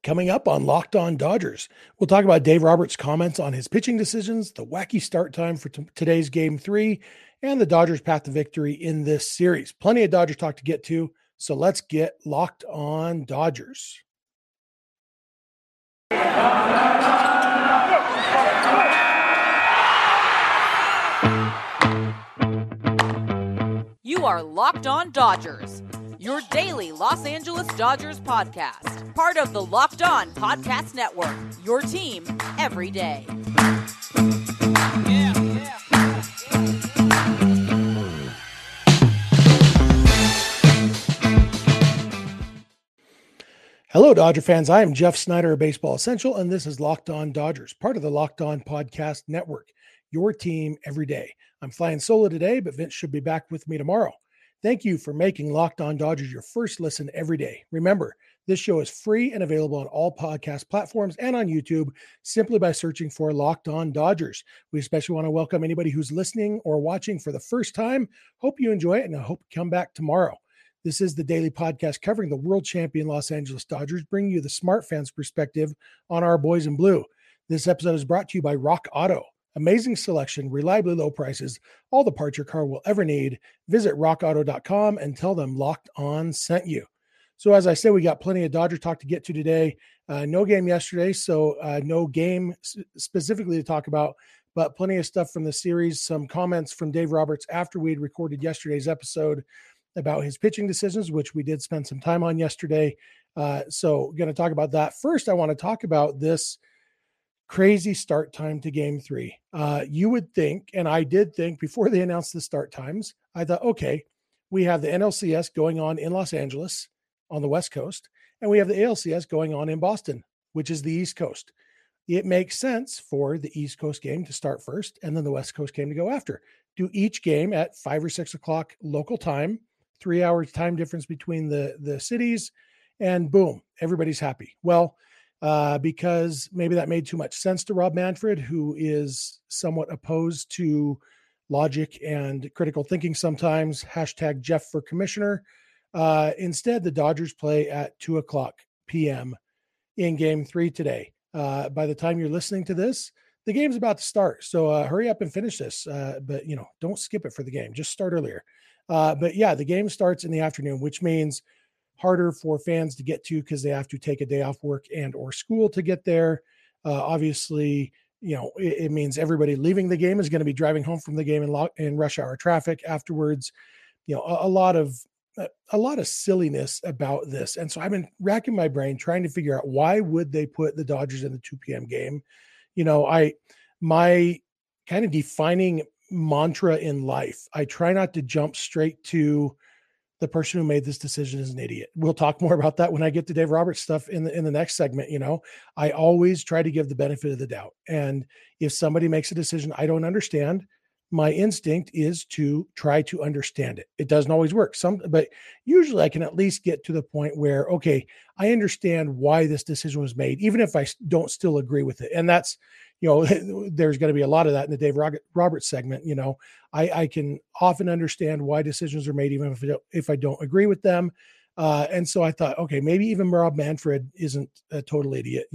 Coming up on Locked On Dodgers, we'll talk about Dave Roberts' comments on his pitching decisions, the wacky start time for today's Game 3, and the Dodgers' path to victory in this series. Plenty of Dodgers talk to get to, so let's get Locked On Dodgers. You are Locked On Dodgers, your daily Los Angeles Dodgers podcast. Part of the Locked On Podcast Network, your team every day. Hello, Dodger fans. I am Jeff Snyder of Baseball Essential, and this is Locked On Dodgers, part of the Locked On Podcast Network, your team every day. I'm flying solo today, but Vince should be back with me tomorrow. Thank you for making Locked On Dodgers your first listen every day. Remember, this show is free and available on all podcast platforms and on YouTube simply by searching for Locked On Dodgers. We especially want to welcome anybody who's listening or watching for the first time. Hope you enjoy it, and I hope you come back tomorrow. This is the daily podcast covering the world champion Los Angeles Dodgers, bringing you the smart fans' perspective on our boys in blue. This episode is brought to you by Rock Auto. Amazing selection, reliably low prices, all the parts your car will ever need. Visit rockauto.com and tell them Locked On sent you. So as I said, we got plenty of Dodger talk to get to today. No game yesterday, so no game specifically to talk about, but plenty of stuff from the series, some comments from Dave Roberts after we had recorded yesterday's episode about his pitching decisions, which we did spend some time on yesterday. So going to talk about that. First, I want to talk about this crazy start time to Game 3. You would think, and I did think before they announced the start times, I thought, okay, we have the NLCS going on in Los Angeles on the West Coast, and we have the ALCS going on in Boston, which is the East Coast. It makes sense for the East Coast game to start first, and then the West Coast game to go after. Do each game at 5 or 6 o'clock local time, 3 hours time difference between the cities, and boom, everybody's happy. Well, because maybe that made too much sense to Rob Manfred, who is somewhat opposed to logic and critical thinking sometimes, hashtag Jeff for commissioner. Instead, the Dodgers play at 2 o'clock p.m. in Game 3 today. By the time you're listening to this, the game's about to start. So hurry up and finish this. But, don't skip it for the game. Just start earlier. But yeah, the game starts in the afternoon, which means harder for fans to get to because they have to take a day off work and or school to get there. Obviously, it means everybody leaving the game is going to be driving home from the game in rush hour traffic afterwards. A lot of silliness about this. And so I've been racking my brain trying to figure out why would they put the Dodgers in the 2 p.m. game. My kind of defining mantra in life, I try not to jump straight to the person who made this decision is an idiot. We'll talk more about that when I get to Dave Roberts stuff in the next segment. I always try to give the benefit of the doubt. And if somebody makes a decision I don't understand, my instinct is to try to understand it. It doesn't always work. But usually I can at least get to the point where, okay, I understand why this decision was made, even if I don't still agree with it. And that's, there's going to be a lot of that in the Dave Roberts segment. I can often understand why decisions are made, even if I don't agree with them. And so I thought, okay, maybe even Rob Manfred isn't a total idiot.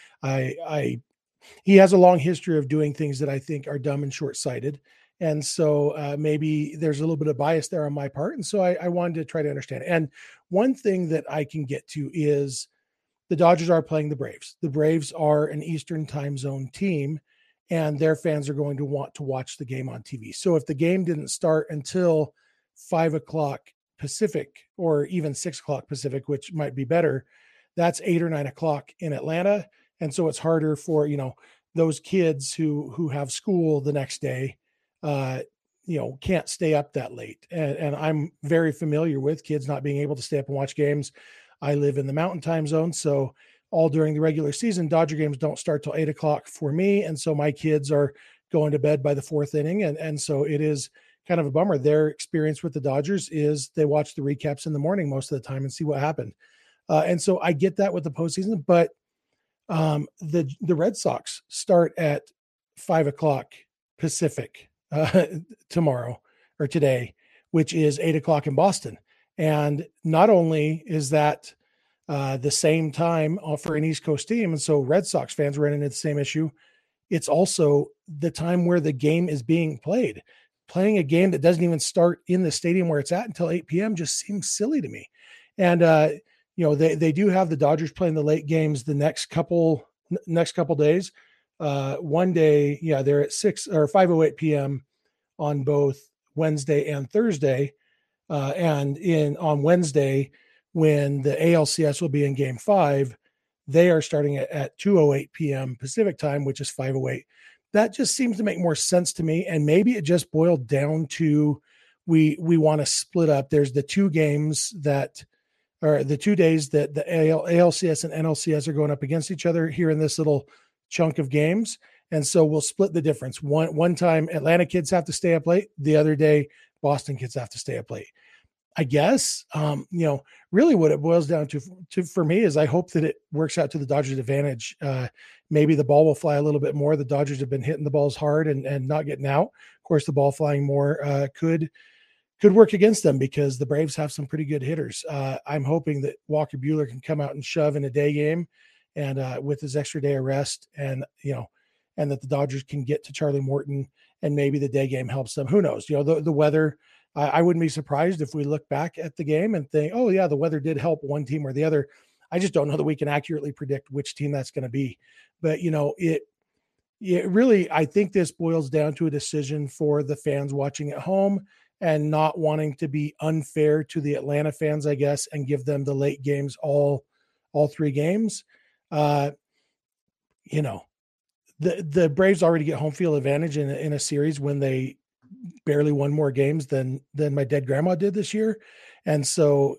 He has a long history of doing things that I think are dumb and short-sighted. And so maybe there's a little bit of bias there on my part. And so I wanted to try to understand. And one thing that I can get to is the Dodgers are playing the Braves. The Braves are an Eastern time zone team, and their fans are going to want to watch the game on TV. So if the game didn't start until 5 o'clock Pacific or even 6 o'clock Pacific, which might be better, that's 8 or 9 o'clock in Atlanta. And so it's harder for, those kids who have school the next day, can't stay up that late. And I'm very familiar with kids not being able to stay up and watch games. I live in the mountain time zone. So all during the regular season, Dodger games don't start till 8 o'clock for me. And so my kids are going to bed by the fourth inning. And so it is kind of a bummer. Their experience with the Dodgers is they watch the recaps in the morning most of the time and see what happened. And so I get that with the postseason, but the Red Sox start at 5 o'clock Pacific tomorrow or today, which is 8 o'clock in Boston. And not only is that the same time for an East Coast team. And so Red Sox fans ran into the same issue. It's also the time where the game is being played. Playing a game that doesn't even start in the stadium where it's at until 8 p.m. just seems silly to me. And, they do have the Dodgers playing the late games the next couple days. One day, they're at 6 or 5:08 p.m. on both Wednesday and Thursday. And on Wednesday, when the ALCS will be in Game 5, they are starting at 2:08 p.m. Pacific time, which is 5:08. That just seems to make more sense to me. And maybe it just boiled down to we want to split up. There's the 2 games that or the 2 days that the ALCS and NLCS are going up against each other here in this little chunk of games. And so we'll split the difference. One time Atlanta kids have to stay up late. The other day, Boston kids have to stay up late. I guess, really what it boils down to for me is I hope that it works out to the Dodgers' advantage. Maybe the ball will fly a little bit more. The Dodgers have been hitting the balls hard and not getting out. Of course, the ball flying more could work against them because the Braves have some pretty good hitters. I'm hoping that Walker Buehler can come out and shove in a day game and with his extra day of rest and that the Dodgers can get to Charlie Morton and maybe the day game helps them. Who knows? The weather, I wouldn't be surprised if we look back at the game and think, oh yeah, the weather did help one team or the other. I just don't know that we can accurately predict which team that's going to be. But it really, I think this boils down to a decision for the fans watching at home and not wanting to be unfair to the Atlanta fans, I guess, and give them the late games, all 3 games. The Braves already get home field advantage in a series when they barely won more games than my dead grandma did this year. And so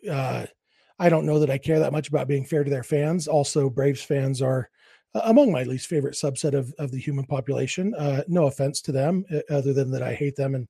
I don't know that I care that much about being fair to their fans. Also, Braves fans are among my least favorite subset of the human population. No offense to them, other than that I hate them. And,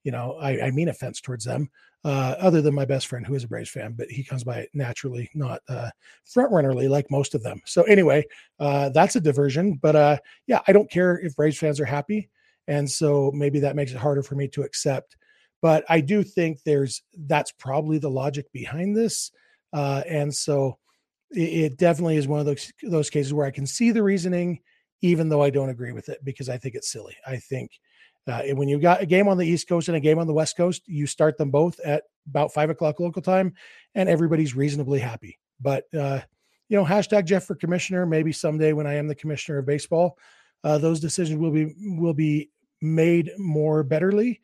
I mean offense towards them, other than my best friend who is a Braves fan, but he comes by naturally, not front runnerly like most of them. So anyway, that's a diversion. But I don't care if Braves fans are happy. And so maybe that makes it harder for me to accept. But I do think that's probably the logic behind this. And so it definitely is one of those cases where I can see the reasoning, even though I don't agree with it, because I think it's silly. I think when you've got a game on the East Coast and a game on the West Coast, you start them both at about 5:00 local time and everybody's reasonably happy. But, hashtag Jeff for commissioner, maybe someday when I am the commissioner of baseball, those decisions will be made more betterly.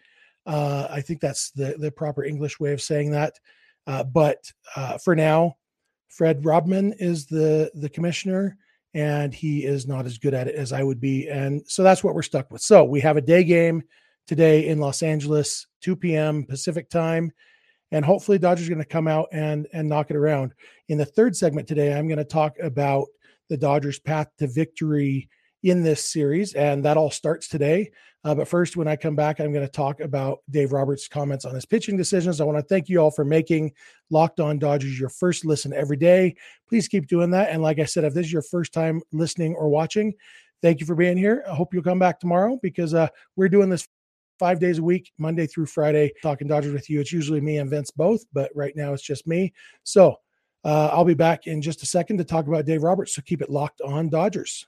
I think that's the proper English way of saying that. But for now, Fred Robman is the commissioner, and he is not as good at it as I would be. And so that's what we're stuck with. So we have a day game today in Los Angeles, 2 p.m. Pacific time, and hopefully Dodgers are going to come out and knock it around. In the third segment today, I'm going to talk about the Dodgers' path to victory in this series, and that all starts today. But first, when I come back, I'm going to talk about Dave Roberts' comments on his pitching decisions. I want to thank you all for making Locked On Dodgers your first listen every day. Please keep doing that. And like I said, if this is your first time listening or watching, thank you for being here. I hope you'll come back tomorrow because we're doing this 5 days a week, Monday through Friday, talking Dodgers with you. It's usually me and Vince both, but right now it's just me. So I'll be back in just a second to talk about Dave Roberts. So keep it locked on Dodgers.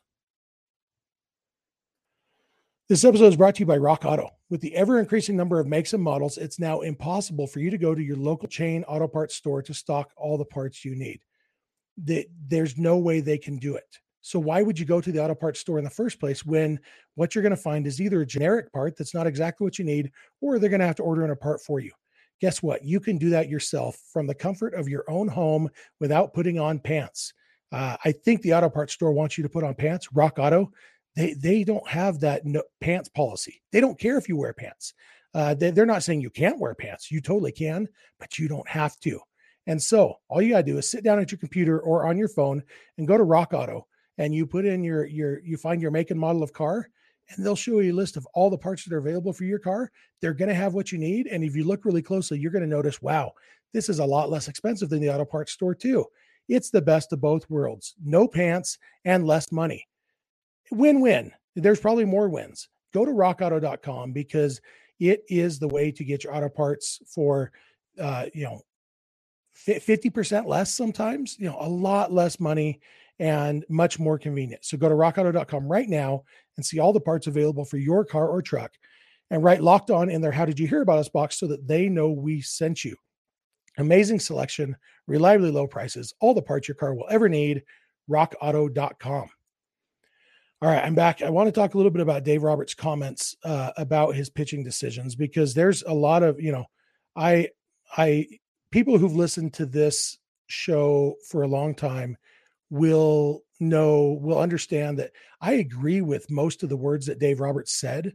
This episode is brought to you by Rock Auto. With the ever-increasing number of makes and models, it's now impossible for you to go to your local chain auto parts store to stock all the parts you need. There's no way they can do it. So why would you go to the auto parts store in the first place when what you're going to find is either a generic part that's not exactly what you need, or they're going to have to order in a part for you? Guess what? You can do that yourself from the comfort of your own home without putting on pants. I think the auto parts store wants you to put on pants. Rock Auto, they don't have that pants policy. They don't care if you wear pants. They're not saying you can't wear pants. You totally can, but you don't have to. And so all you got to do is sit down at your computer or on your phone and go to Rock Auto, and you put in you find your make and model of car, and they'll show you a list of all the parts that are available for your car. They're going to have what you need. And if you look really closely, you're going to notice, wow, this is a lot less expensive than the auto parts store too. It's the best of both worlds. No pants and less money. Win-win. There's probably more wins. Go to rockauto.com because it is the way to get your auto parts for, 50% less sometimes, a lot less money and much more convenient. So go to rockauto.com right now and see all the parts available for your car or truck and write Locked On in their How Did You Hear About Us box so that they know we sent you. Amazing selection, reliably low prices, all the parts your car will ever need, rockauto.com. All right, I'm back. I want to talk a little bit about Dave Roberts' comments about his pitching decisions, because there's a lot of, I people who've listened to this show for a long time will understand that I agree with most of the words that Dave Roberts said,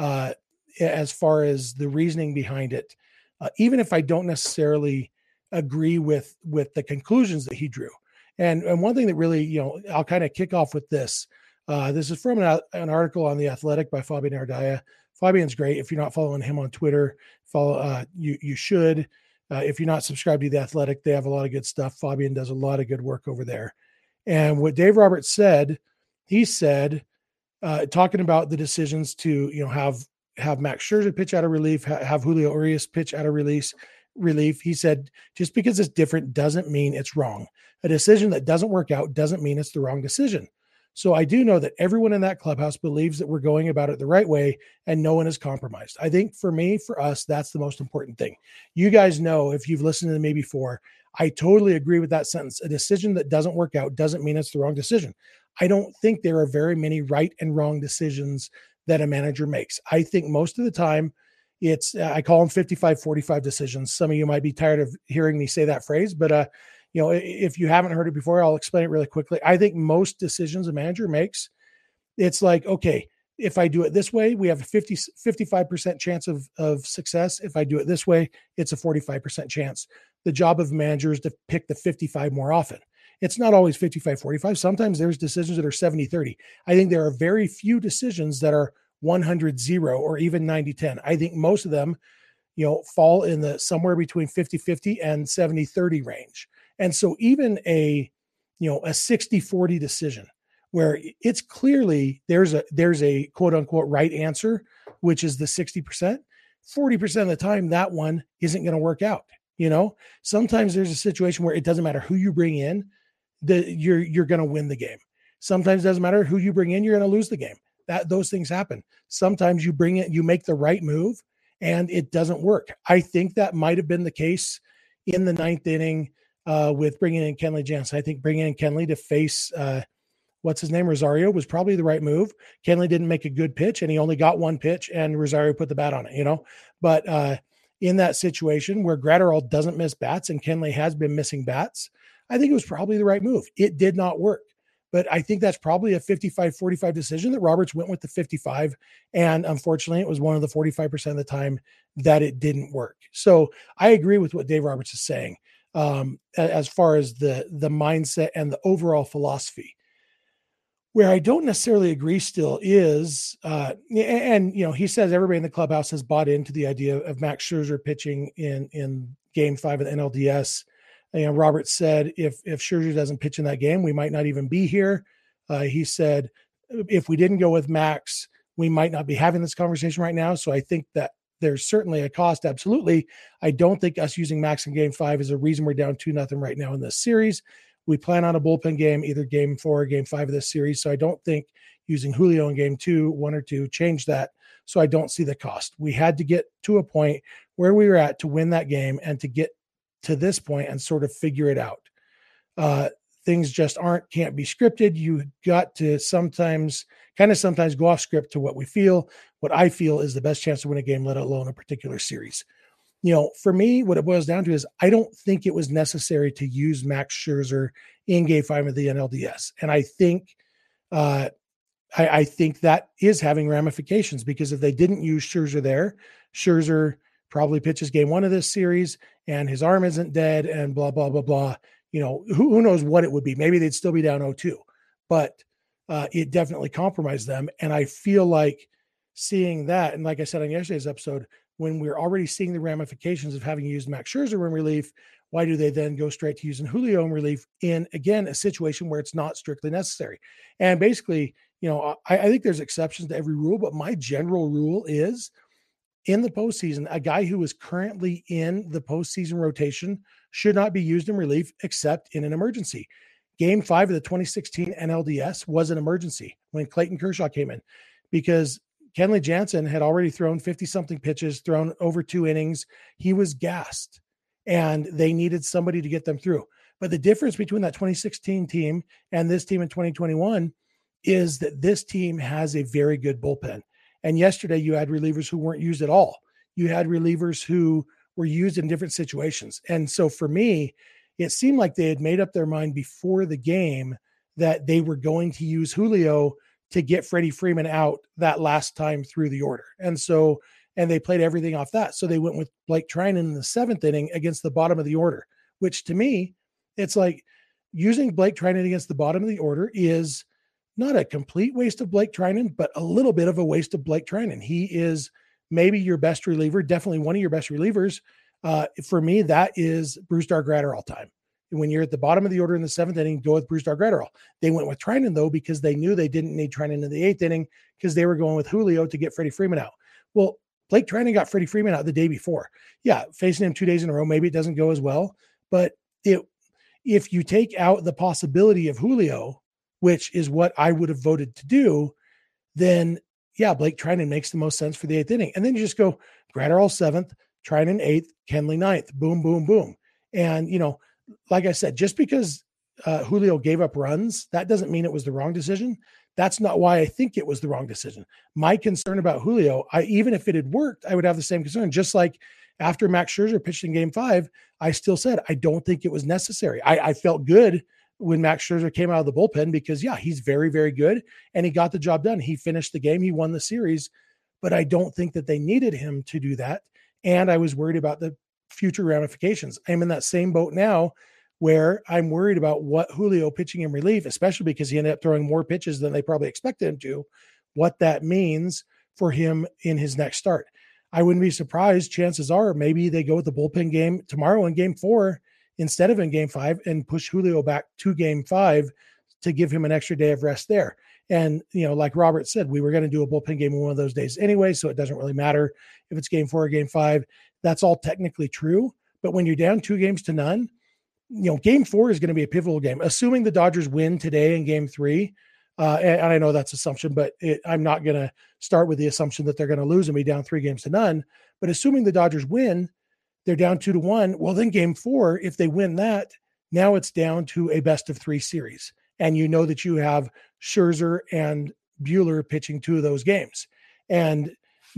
as far as the reasoning behind it, even if I don't necessarily agree with the conclusions that he drew. And one thing that really, I'll kind of kick off with this. This is from an article on The Athletic by Fabian Ardaya. Fabian's great. If you're not following him on Twitter, follow. You should. If you're not subscribed to The Athletic, they have a lot of good stuff. Fabian does a lot of good work over there. And what Dave Roberts said, he said, talking about the decisions to, have Max Scherzer pitch out of relief, have Julio Urias pitch out of relief. He said, just because it's different doesn't mean it's wrong. A decision that doesn't work out doesn't mean it's the wrong decision. So I do know that everyone in that clubhouse believes that we're going about it the right way and no one is compromised. I think for us, that's the most important thing. You guys know, if you've listened to me before, I totally agree with that sentence. A decision that doesn't work out doesn't mean it's the wrong decision. I don't think there are very many right and wrong decisions that a manager makes. I think most of the time it's, I call them 55-45 decisions. Some of you might be tired of hearing me say that phrase, but if you haven't heard it before, I'll explain it really quickly. I think most decisions a manager makes, it's like, okay, if I do it this way, we have a 55% chance of success. If I do it this way, it's a 45% chance. The job of a manager is to pick the 55 more often. It's not always 55-45. Sometimes there's decisions that are 70-30. I think there are very few decisions that are 100-0 or even 90-10. I think most of them, fall in the somewhere between 50-50 and 70-30 range. And so even a 60-40 decision where it's clearly there's a quote unquote right answer, which is the 60%, 40% of the time, that one isn't going to work out. Sometimes there's a situation where it doesn't matter who you bring in, you're going to win the game. Sometimes it doesn't matter who you bring in, you're going to lose the game. Those things happen. Sometimes you make the right move and it doesn't work. I think that might have been the case in the ninth inning with bringing in Kenley Jansen. I think bringing in Kenley to face Rosario was probably the right move. Kenley didn't make a good pitch and he only got one pitch and Rosario put the bat on it, But in that situation where Gratterall doesn't miss bats and Kenley has been missing bats, I think it was probably the right move. It did not work. But I think that's probably a 55-45 decision that Roberts went with the 55. And unfortunately, it was one of the 45% of the time that it didn't work. So I agree with what Dave Roberts is saying as far as the mindset and the overall philosophy. Where I don't necessarily agree still is, he says everybody in the clubhouse has bought into the idea of Max Scherzer pitching in Game 5 of the NLDS. Roberts said if Scherzer doesn't pitch in that game, we might not even be here. He said if we didn't go with Max, we might not be having this conversation right now. So I think that there's certainly a cost. Absolutely. I don't think us using Max in Game 5 is a reason we're down 2-0 right now in this series. We plan on a bullpen game, either Game 4 or Game 5 of this series. So I don't think using Julio in Game 2, 1 or 2 changed that. So I don't see the cost. We had to get to a point where we were at to win that game and to get to this point and sort of figure it out. Things just can't be scripted. You got to sometimes go off script to what I feel is the best chance to win a game, let alone a particular series. For me, what it boils down to is I don't think it was necessary to use Max Scherzer in Game 5 of the NLDS. And I think, I think that is having ramifications, because if they didn't use Scherzer there, Scherzer probably pitches Game 1 of this series and his arm isn't dead and blah, blah, blah, blah. Who knows what it would be. Maybe they'd still be down 0-2, but it definitely compromised them. And I feel like seeing that, and like I said on yesterday's episode, when we're already seeing the ramifications of having used Max Scherzer in relief, why do they then go straight to using Julio in relief in, again, a situation where it's not strictly necessary? And basically, I think there's exceptions to every rule, but my general rule is in the postseason, a guy who is currently in the postseason rotation should not be used in relief except in an emergency. Game 5 of the 2016 NLDS was an emergency when Clayton Kershaw came in because Kenley Jansen had already thrown 50-something pitches, thrown over 2 innings. He was gassed, and they needed somebody to get them through. But the difference between that 2016 team and this team in 2021 is that this team has a very good bullpen. And yesterday you had relievers who weren't used at all. You had relievers who were used in different situations. And so for me, it seemed like they had made up their mind before the game that they were going to use Julio to get Freddie Freeman out that last time through the order. And they played everything off that. So they went with Blake Treinen in the 7th inning against the bottom of the order, which to me, it's like using Blake Treinen against the bottom of the order is not a complete waste of Blake Treinen, but a little bit of a waste of Blake Treinen. He is maybe your best reliever, definitely one of your best relievers. For me, that is Brusdar Graterol time. When you're at the bottom of the order in the 7th inning, go with Brusdar Graterol. They went with Treinen, though, because they knew they didn't need Treinen in the 8th inning because they were going with Julio to get Freddie Freeman out. Well, Blake Treinen got Freddie Freeman out the day before. Yeah, facing him 2 days in a row, maybe it doesn't go as well. But if you take out the possibility of Julio, which is what I would have voted to do, then, yeah, Blake Treinen makes the most sense for the 8th inning. And then you just go Graterol 7th, Treinen 8th, Kenley 9th, boom, boom, boom. And, like I said, just because Julio gave up runs, that doesn't mean it was the wrong decision. That's not why I think it was the wrong decision. My concern about Julio, even if it had worked, I would have the same concern. Just like after Max Scherzer pitched in Game 5, I still said, I don't think it was necessary. I felt good when Max Scherzer came out of the bullpen because, yeah, he's very, very good, and he got the job done. He finished the game. He won the series, but I don't think that they needed him to do that, and I was worried about the future ramifications. I'm in that same boat now where I'm worried about what Julio pitching in relief, especially because he ended up throwing more pitches than they probably expected him to, what that means for him in his next start. I wouldn't be surprised. Chances are maybe they go with the bullpen game tomorrow in Game 4 instead of in Game 5 and push Julio back to Game 5 to give him an extra day of rest there. And, like Robert said, we were going to do a bullpen game one of those days anyway, so it doesn't really matter if it's Game 4 or Game 5. That's all technically true. But when you're down 2-0, Game 4 is going to be a pivotal game, assuming the Dodgers win today in Game 3. And I know that's assumption, but I'm not going to start with the assumption that they're going to lose and be down 3-0. But assuming the Dodgers win, they're down 2-1. Well, then Game 4, if they win that, now it's down to a best-of-3 series. And you know that you have Scherzer and Buehler pitching 2 of those games. And,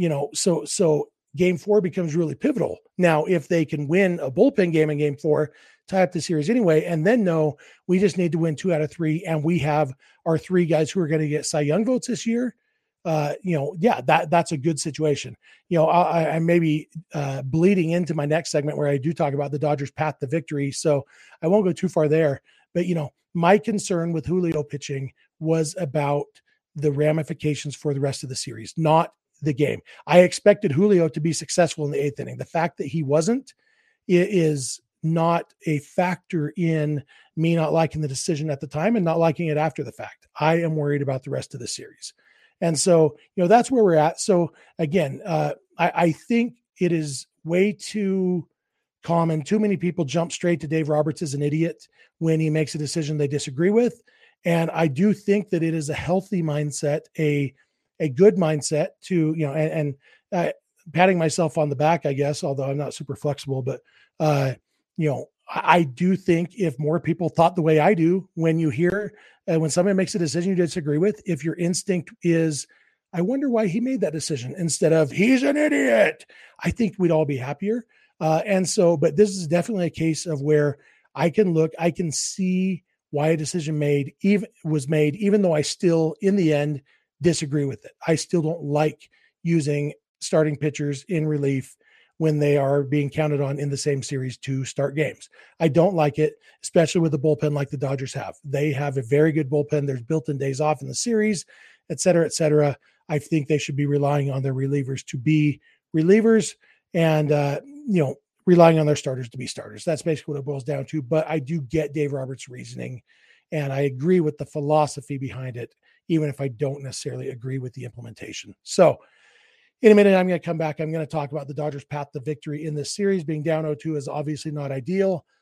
so Game 4 becomes really pivotal. Now, if they can win a bullpen game in Game 4, tie up the series anyway, and then we just need to win 2 out of 3, and we have our 3 guys who are going to get Cy Young votes this year. That's a good situation. I may be bleeding into my next segment where I do talk about the Dodgers' path to victory, so I won't go too far there. But, my concern with Julio pitching was about the ramifications for the rest of the series, not the game. I expected Julio to be successful in the 8th inning. The fact that he wasn't is not a factor in me not liking the decision at the time and not liking it after the fact. I am worried about the rest of the series. And so, that's where we're at. So again, I think it is way too common. Too many people jump straight to Dave Roberts as an idiot when he makes a decision they disagree with. And I do think that it is a healthy mindset, a good mindset to, and patting myself on the back, I guess, although I'm not super flexible, but, I do think if more people thought the way I do, when you hear, when somebody makes a decision you disagree with, if your instinct is, I wonder why he made that decision instead of he's an idiot, I think we'd all be happier. But this is definitely a case of where I can see why a decision was made, even though I still, in the end, disagree with it. I still don't like using starting pitchers in relief when they are being counted on in the same series to start games. I don't like it, especially with a bullpen like the Dodgers have. They have a very good bullpen. There's built-in days off in the series, et cetera, et cetera. I think they should be relying on their relievers to be relievers and, relying on their starters to be starters. That's basically what it boils down to. But I do get Dave Roberts' reasoning, and I agree with the philosophy behind it, even if I don't necessarily agree with the implementation. So in a minute, I'm going to come back. I'm going to talk about the Dodgers' path to victory in this series. Being down 0-2 is obviously not ideal,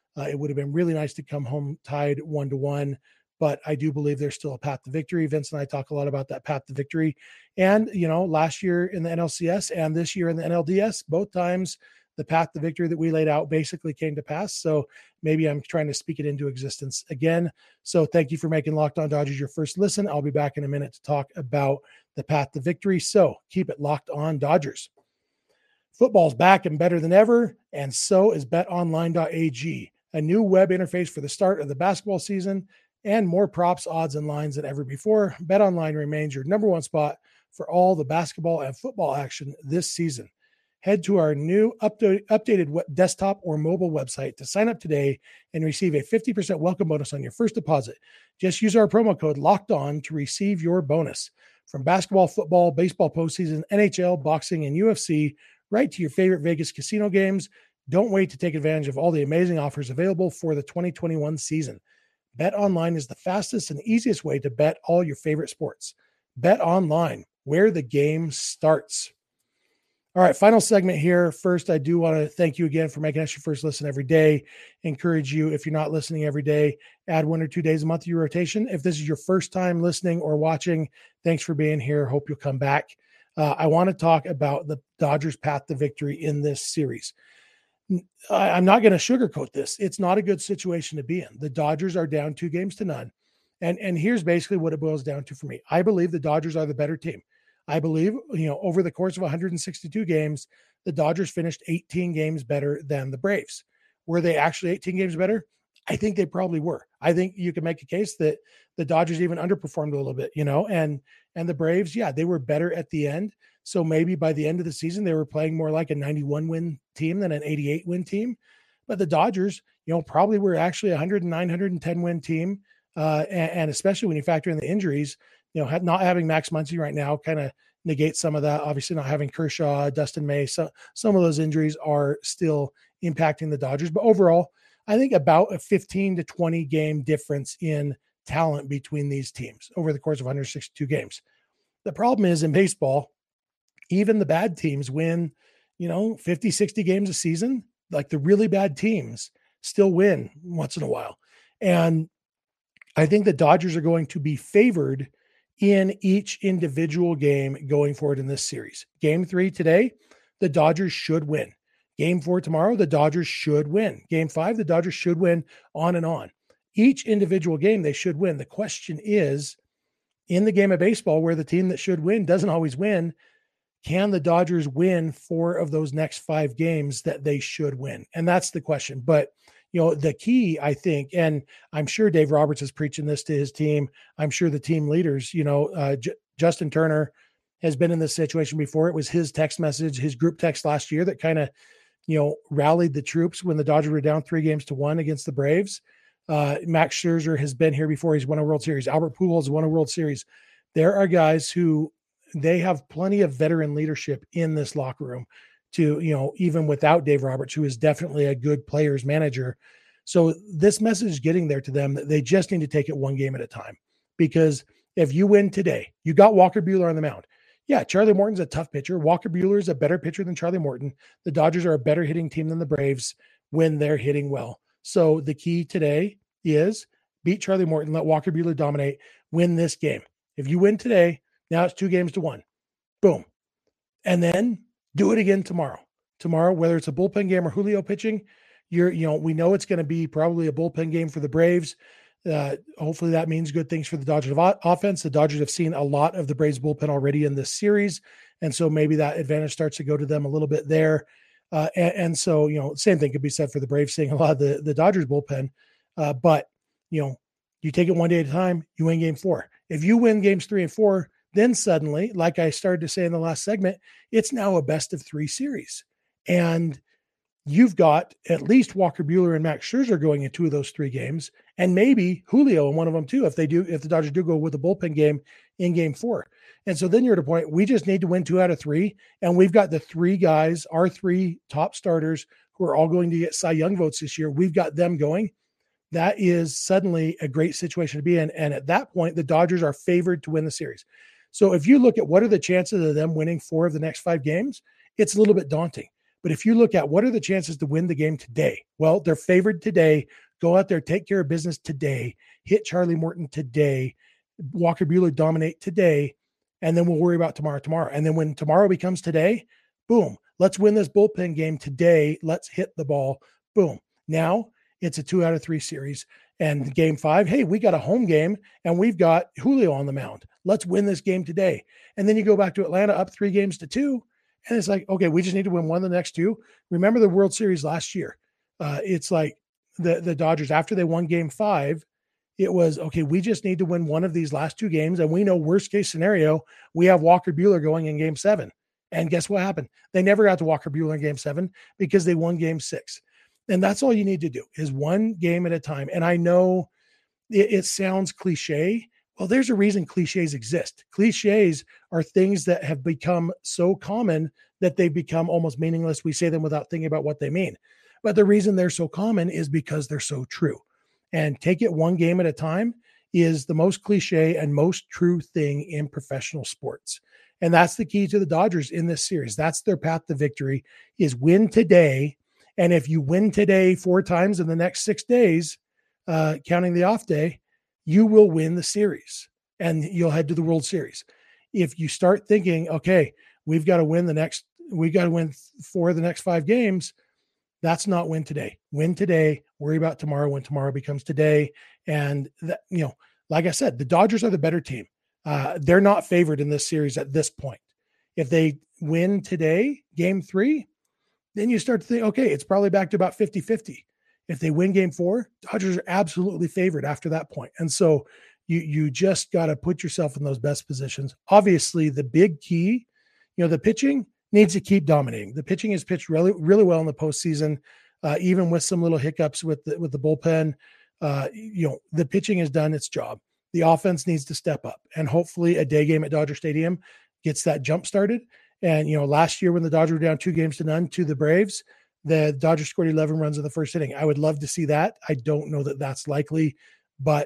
It would have been really nice to come home tied 1-1, but I do believe there's still a path to victory. Vince and I talk a lot about that path to victory. And, last year in the NLCS and this year in the NLDS, both times the path to victory that we laid out basically came to pass. So maybe I'm trying to speak it into existence again. So thank you for making Locked On Dodgers your first listen. I'll be back in a minute to talk about the path to victory. So keep it locked on Dodgers. Football's back and better than ever, and so is betonline.ag, a new web interface for the start of the basketball season and more props, odds, and lines than ever before. BetOnline remains your number one spot for all the basketball and football action this season. Head to our new updated desktop or mobile website to sign up today and receive a 50% welcome bonus on your first deposit. Just use our promo code LOCKEDON to receive your bonus. From basketball, football, baseball postseason, NHL, boxing, and UFC, right to your favorite Vegas casino games. Don't wait to take advantage of all the amazing offers available for the 2021 season. BetOnline is the fastest and easiest way to bet all your favorite sports. BetOnline, where the game starts. All right, final segment here. First, I do want to thank you again for making us your first listen every day. Encourage you, if you're not listening every day, add 1 or 2 days a month to your rotation. If this is your first time listening or watching, thanks for being here. Hope you'll come back. I want to talk about the Dodgers' path to victory in this series. I'm not going to sugarcoat this. It's not a good situation to be in. The Dodgers are down 2-0. And here's basically what it boils down to for me. I believe the Dodgers are the better team. I believe, over the course of 162 games, the Dodgers finished 18 games better than the Braves. Were they actually 18 games better? I think they probably were. I think you can make a case that the Dodgers even underperformed a little bit, and the Braves, yeah, they were better at the end. So maybe by the end of the season, they were playing more like a 91 win team than an 88 win team. But the Dodgers, probably were actually a 109, 110 win team. And especially when you factor in the injuries, not having Max Muncy right now kind of negates some of that. Obviously not having Kershaw, Dustin May. So some of those injuries are still impacting the Dodgers. But overall, I think about a 15 to 20 game difference in talent between these teams over the course of 162 games. The problem is in baseball, even the bad teams win, 50, 60 games a season. Like the really bad teams still win once in a while. And I think the Dodgers are going to be favored in each individual game going forward in this series. Game 3 today, the Dodgers should win. Game 4 tomorrow, the Dodgers should win. Game 5, the Dodgers should win, on and on. Each individual game, they should win. The question is, in the game of baseball where the team that should win doesn't always win, can the Dodgers win 4 of those next 5 games that they should win? And that's the question. But the key, I think, and I'm sure Dave Roberts is preaching this to his team. I'm sure the team leaders, Justin Turner has been in this situation before. It was his text message, his group text last year that kind of, rallied the troops when the Dodgers were down 3-1 against the Braves. Max Scherzer has been here before. He's won a World Series. Albert Pujols won a World Series. There are guys who they have plenty of veteran leadership in this locker room to, even without Dave Roberts, who is definitely a good players manager. So this message is getting there to them that they just need to take it one game at a time. Because if you win today, you got Walker Buehler on the mound. Yeah, Charlie Morton's a tough pitcher. Walker Buehler is a better pitcher than Charlie Morton. The Dodgers are a better hitting team than the Braves when they're hitting well. So the key today is beat Charlie Morton, let Walker Buehler dominate, win this game. If you win today, now it's 2-1. Boom. And then do it again tomorrow. Tomorrow, whether it's a bullpen game or Julio pitching, we know it's going to be probably a bullpen game for the Braves. Hopefully that means good things for the Dodgers offense. The Dodgers have seen a lot of the Braves bullpen already in this series. And so maybe that advantage starts to go to them a little bit there. And so, same thing could be said for the Braves, seeing a lot of the Dodgers bullpen. But you take it one day at a time, you win game 4. If you win games 3 and 4, then suddenly, like I started to say in the last segment, it's now a best of 3 series. And you've got at least Walker Buehler and Max Scherzer going in 2 of those 3 games, and maybe Julio in one of them too, if the Dodgers do go with a bullpen game in game 4. And so then you're at a point, we just need to win 2 out of 3. And we've got the 3 guys, our 3 top starters who are all going to get Cy Young votes this year. We've got them going. That is suddenly a great situation to be in. And at that point, the Dodgers are favored to win the series. So if you look at what are the chances of them winning 4 of the next 5 games, it's a little bit daunting. But if you look at what are the chances to win the game today? Well, they're favored today. Go out there, take care of business today, hit Charlie Morton today, Walker Buehler dominate today, and then we'll worry about tomorrow. And then when tomorrow becomes today, boom, let's win this bullpen game today. Let's hit the ball. Boom. Now it's a 2 out of 3 series. And game 5, hey, we got a home game and we've got Julio on the mound. Let's win this game today. And then you go back to Atlanta up 3-2. And it's like, okay, we just need to win one of the next 2. Remember the World Series last year. It's like the Dodgers, after they won game 5, it was, okay, we just need to win one of these last 2 games. And we know worst case scenario, we have Walker Buehler going in game 7. And guess what happened? They never got to Walker Buehler in game 7 because they won game 6. And that's all you need to do is one game at a time. And I know it sounds cliche. Well, there's a reason cliches exist. Cliches are things that have become so common that they become almost meaningless. We say them without thinking about what they mean. But the reason they're so common is because they're so true. And take it one game at a time is the most cliche and most true thing in professional sports. And that's the key to the Dodgers in this series. That's their path to victory, is win today. And if you win today 4 times in the next 6 days, counting the off day, you will win the series and you'll head to the World Series. If you start thinking, okay, we've got to win 4 of the next 5 games, that's not win today. Win today, worry about tomorrow when tomorrow becomes today. And that, like I said, the Dodgers are the better team. They're not favored in this series at this point. If they win today, game 3, then you start to think, okay, it's probably back to about 50-50. If they win game 4, Dodgers are absolutely favored after that point. And so you just got to put yourself in those best positions. Obviously, the big key, the pitching needs to keep dominating. The pitching is pitched really, really well in the postseason, even with some little hiccups with the bullpen. The pitching has done its job. The offense needs to step up, and hopefully a day game at Dodger Stadium gets that jump started. And, last year when the Dodgers were down 2-0 to the Braves, the Dodgers scored 11 runs in the first inning. I would love to see that. I don't know that that's likely, but,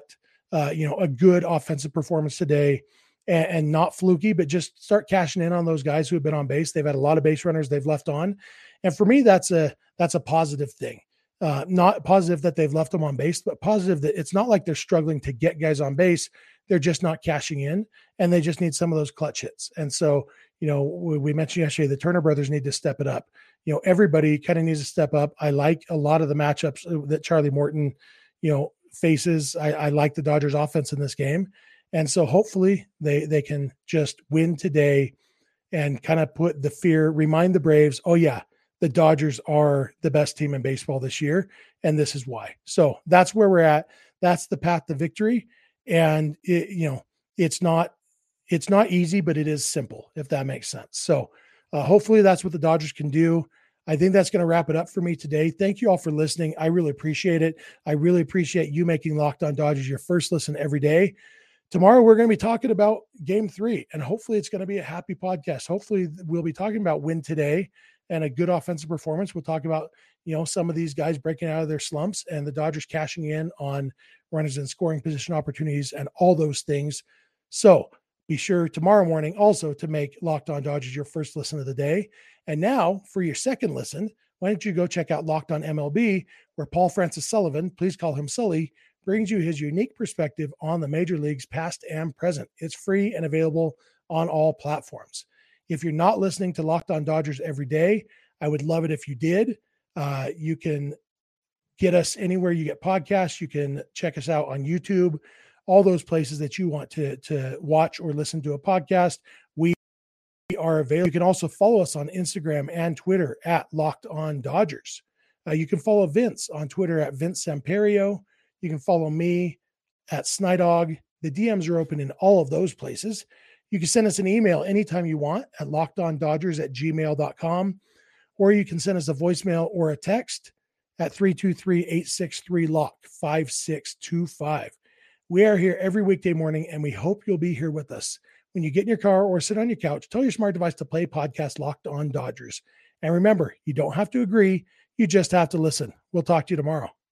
a good offensive performance today and not fluky, but just start cashing in on those guys who have been on base. They've had a lot of base runners they've left on. And for me, that's a positive thing. Not positive that they've left them on base, but positive that it's not like they're struggling to get guys on base. They're just not cashing in, and they just need some of those clutch hits. And so, we mentioned yesterday, the Turner brothers need to step it up. Everybody kind of needs to step up. I like a lot of the matchups that Charlie Morton, faces. I like the Dodgers offense in this game. And so hopefully they can just win today and kind of put the fear, remind the Braves, oh yeah, the Dodgers are the best team in baseball this year. And this is why. So that's where we're at. That's the path to victory. And it's not easy, but it is simple, if that makes sense. So hopefully that's what the Dodgers can do. I think that's going to wrap it up for me today. Thank you all for listening. I really appreciate it. I really appreciate you making Locked On Dodgers your first listen every day. Tomorrow, we're going to be talking about game 3, and hopefully it's going to be a happy podcast. Hopefully we'll be talking about win today and a good offensive performance. We'll talk about, some of these guys breaking out of their slumps and the Dodgers cashing in on runners in scoring position opportunities and all those things. So be sure tomorrow morning also to make Locked On Dodgers your first listen of the day. And now for your second listen, why don't you go check out Locked On MLB, where Paul Francis Sullivan, please call him Sully, brings you his unique perspective on the major leagues past and present. It's free and available on all platforms. If you're not listening to Locked On Dodgers every day, I would love it if you did. You can get us anywhere you get podcasts. You can check us out on YouTube, all those places that you want to watch or listen to a podcast. We are available. You can also follow us on Instagram and Twitter at Locked On Dodgers. You can follow Vince on Twitter at Vince Samperio. You can follow me at Snydog. The DMs are open in all of those places. You can send us an email anytime you want at lockedondodgers@gmail.com, or you can send us a voicemail or a text at 323-863-LOCK-5625. We are here every weekday morning, and we hope you'll be here with us. When you get in your car or sit on your couch, tell your smart device to play podcast Locked On Dodgers. And remember, you don't have to agree. You just have to listen. We'll talk to you tomorrow.